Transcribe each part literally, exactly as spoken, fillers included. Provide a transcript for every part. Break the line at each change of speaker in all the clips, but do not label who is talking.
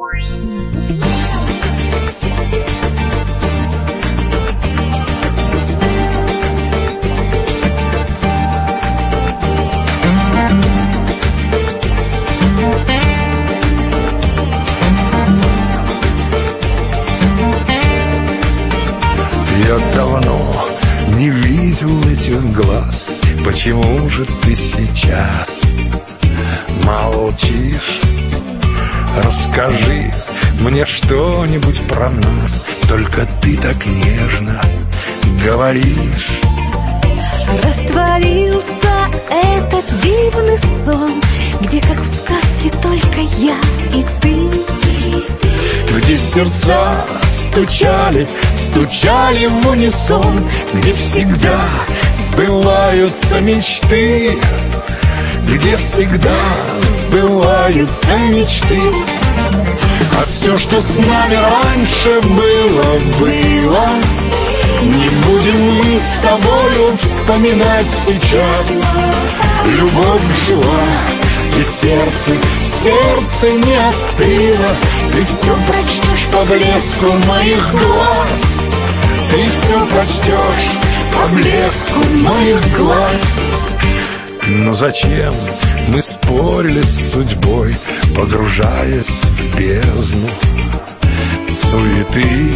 Я давно не видел этих глаз. Почему же ты сейчас молчишь? Расскажи мне что-нибудь про нас. Только ты так нежно говоришь.
Растворился этот дивный сон, где, как в сказке, только я и ты.
Где сердца стучали, стучали в унисон, где всегда сбываются мечты, где всегда сбываются мечты. А все, что с нами раньше было, было. Не будем мы с тобою вспоминать сейчас. Любовь жила, и сердце, сердце не остыло. Ты все прочтешь по блеску моих глаз. Ты все прочтешь по блеску моих глаз. Но зачем мы спорили с судьбой, погружаясь в бездну суеты?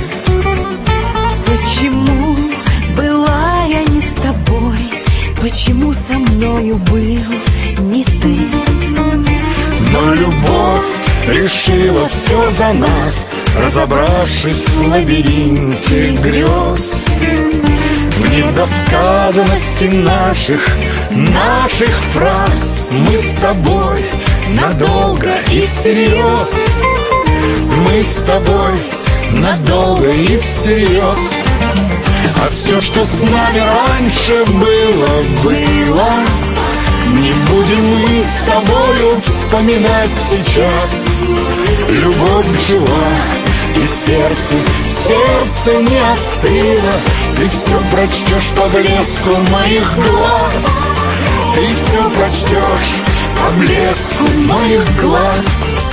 Почему была я не с тобой? Почему со мною был не ты?
Но любовь решила все за нас, разобравшись в лабиринте грез. В недосказанности наших, наших фраз мы с тобой надолго и всерьез. Мы с тобой надолго и всерьез. А все, что с нами раньше было, было. Не будем мы с тобою вспоминать сейчас. Любовь жила, и сердце, сердце не остыло. Ты все прочтешь по блеску моих глаз. Ты все прочтешь по блеску моих глаз.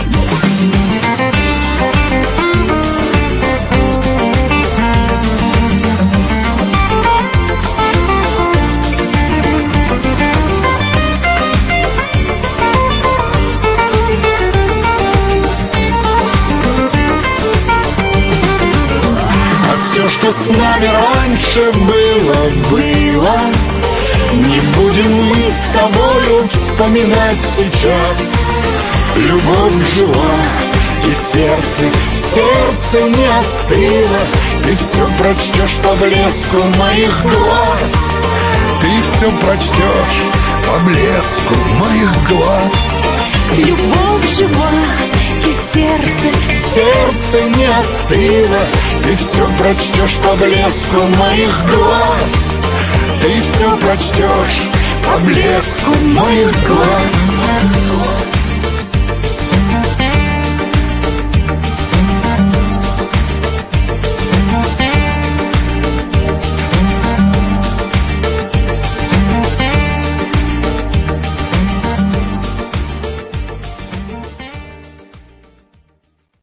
Все, что с нами раньше было, было. Не будем мы с тобою вспоминать сейчас. Любовь жила, и сердце, сердце не остыло. Ты все прочтешь по блеску моих глаз. Ты все прочтешь по блеску моих глаз.
Любовь жива, и сердце,
сердце не остыло. Ты все прочтешь по блеску моих глаз. Ты все прочтешь по блеску моих глаз.